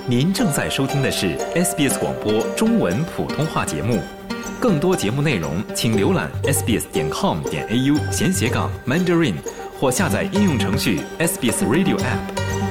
您正在收听的是 SBS 广播中文普通话节目。更多节目内容请浏览 sbs.com.au/Mandarin 或下载应用程序 SBS Radio App。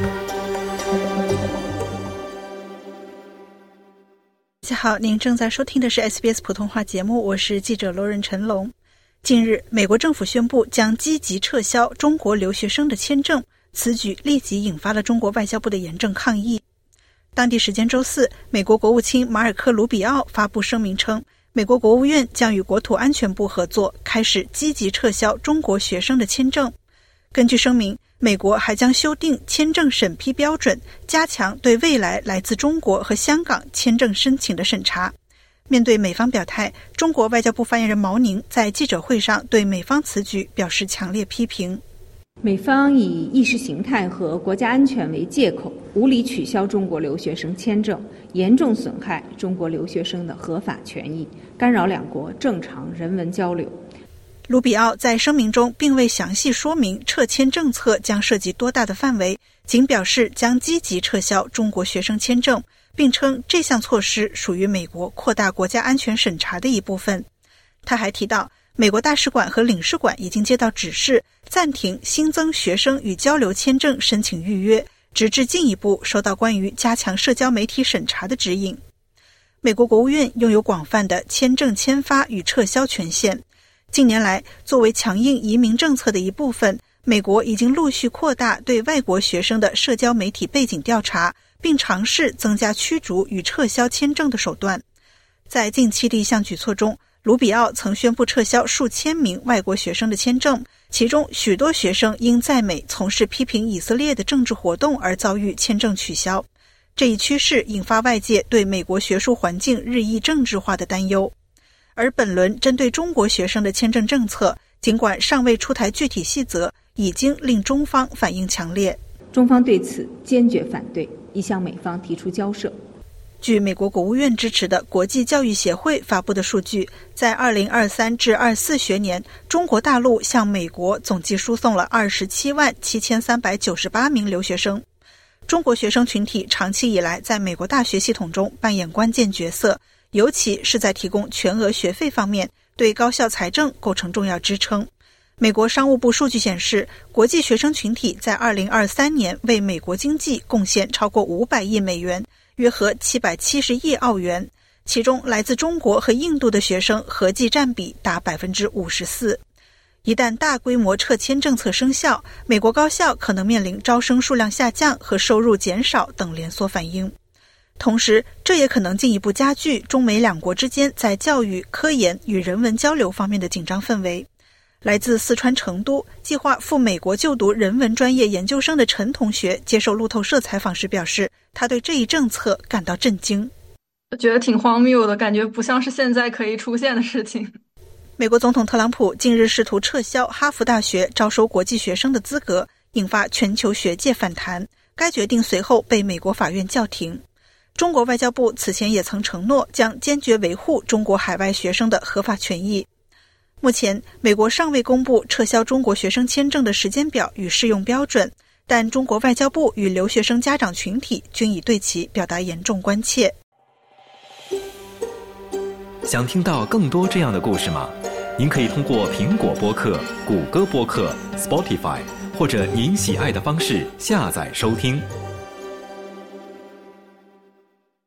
大家好，您正在收听的是 SBS 普通话节目，我是记者罗仁陈龙。近日，美国政府宣布将积极撤销中国留学生的签证，此举立即引发了中国外交部的严正抗议。当地时间周四，美国国务卿马尔科·卢比奥发布声明称，美国国务院将与国土安全部合作，开始积极撤销中国学生的签证。根据声明，美国还将修订签证审批标准，加强对未来来自中国和香港签证申请的审查。面对美方表态，中国外交部发言人毛宁在记者会上对美方此举表示强烈批评。 美方以意识形态和国家安全为借口，无理取消中国留学生签证，严重损害中国留学生的合法权益，干扰两国正常人文交流。 卢比奥在声明中并未详细说明撤签政策将涉及多大的范围，仅表示将积极撤销中国学生签证，并称这项措施属于美国扩大国家安全审查的一部分。他还提到，美国大使馆和领事馆已经接到指示，暂停新增学生与交流签证申请预约，直至进一步收到关于加强社交媒体审查的指引。美国国务院拥有广泛的签证签发与撤销权限。近年来，作为强硬移民政策的一部分，美国已经陆续扩大对外国学生的社交媒体背景调查，并尝试增加驱逐与撤销签证的手段。在近期的一项举措中，卢比奥曾宣布撤销数千名外国学生的签证，其中许多学生因在美从事批评以色列的政治活动而遭遇签证取消。这一趋势引发外界对美国学术环境日益政治化的担忧。而本轮针对中国学生的签证政策，尽管尚未出台具体细则，已经令中方反应强烈。 中方对此坚决反对，已向美方提出交涉。 据美国国务院支持的国际教育协会发布的数据，在2023至24学年，中国大陆向美国总计输送了277398名留学生。中国学生群体长期以来在美国大学系统中扮演关键角色，尤其是在提供全额学费方面，对高校财政构成重要支撑。美国商务部数据显示，国际学生群体在2023年为美国经济贡献超过500亿美元，约合770亿澳元，其中来自中国和印度的学生合计占比达 54%。 一旦大规模撤签政策生效，美国高校可能面临招生数量下降和收入减少等连锁反应。同时，这也可能进一步加剧中美两国之间在教育、科研与人文交流方面的紧张氛围。来自四川成都，计划赴美国就读人文专业研究生的陈同学接受路透社采访时表示，他对这一政策感到震惊。 我觉得挺荒谬的，感觉不像是现在可以出现的事情。 美国总统特朗普近日试图撤销哈佛大学招收国际学生的资格，引发全球学界反弹。该决定随后被美国法院叫停。中国外交部此前也曾承诺将坚决维护中国海外学生的合法权益。目前，美国尚未公布撤销中国学生签证的时间表与适用标准，但中国外交部与留学生家长群体均已对其表达严重关切。 想听到更多这样的故事吗？您可以通过苹果播客、谷歌播客、Spotify 或者您喜爱的方式下载收听。